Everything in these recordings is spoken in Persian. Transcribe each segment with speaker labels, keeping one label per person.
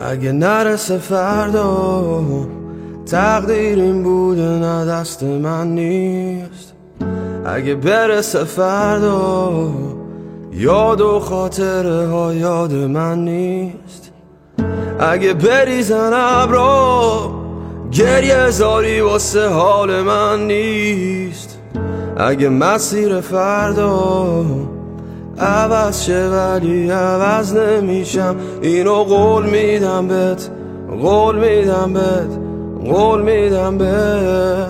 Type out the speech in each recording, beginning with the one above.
Speaker 1: اگه نرسه فردا تقدیر این بوده نه دست من نیست. اگه برسه فردا یاد و خاطره ها یاد من نیست. اگه بریزن ابرا گریه زاری واسه حال من نیست. اگه مسیر فردا عوض شه ولی عوض نمیشم، اینو قول میدم بهت، قول میدم بهت، قول میدم بهت.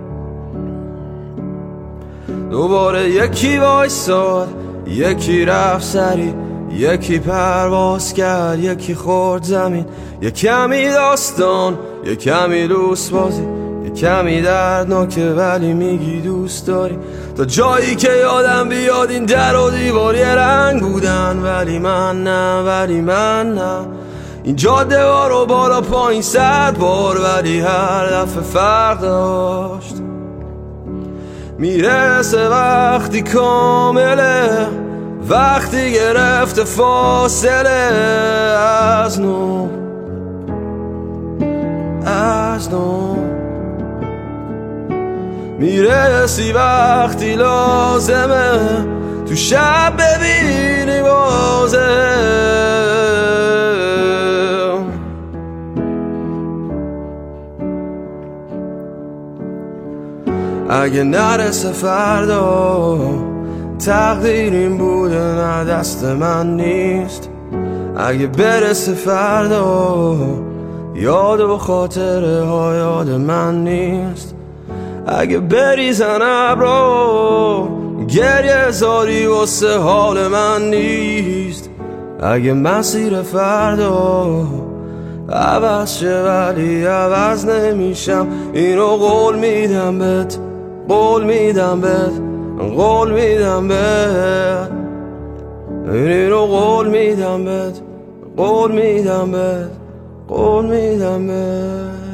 Speaker 1: دوباره یکی وایساد، یکی رفت سری، یکی پرواز کرد، یکی خورد زمین. یه کمی داستان، یه کمی دوست بازی، یه کمی دردناکه ولی میگی دوست داری. تا جایی که یادم بیاد این در و دیوار یه رنگ بودن، ولی من نه، ولی من نه. این جاده ها رو بالا پایین 100 بار ولی هر دفعه فرق داشت. میرسه وقتی کامله، وقتی گرفت فاصله از نو، از نو. میرسی وقتی لازمه تو شب ببینی بازه. اگه نرسه فردا تقدیر این بوده نه دست من نیست. اگه برسه فردا یاد و خاطره ها یاد من نیست. اگه بریزن ابرا گریه زاری واسه حال من نیست. اگه مسیر فردا عوض شه ولی عوض نمیشم، اینو قول میدم بهت، قول میدم بهت، قول میدم بهت. اینو قول میدم بهت، قول میدم بهت، قول میدم بهت.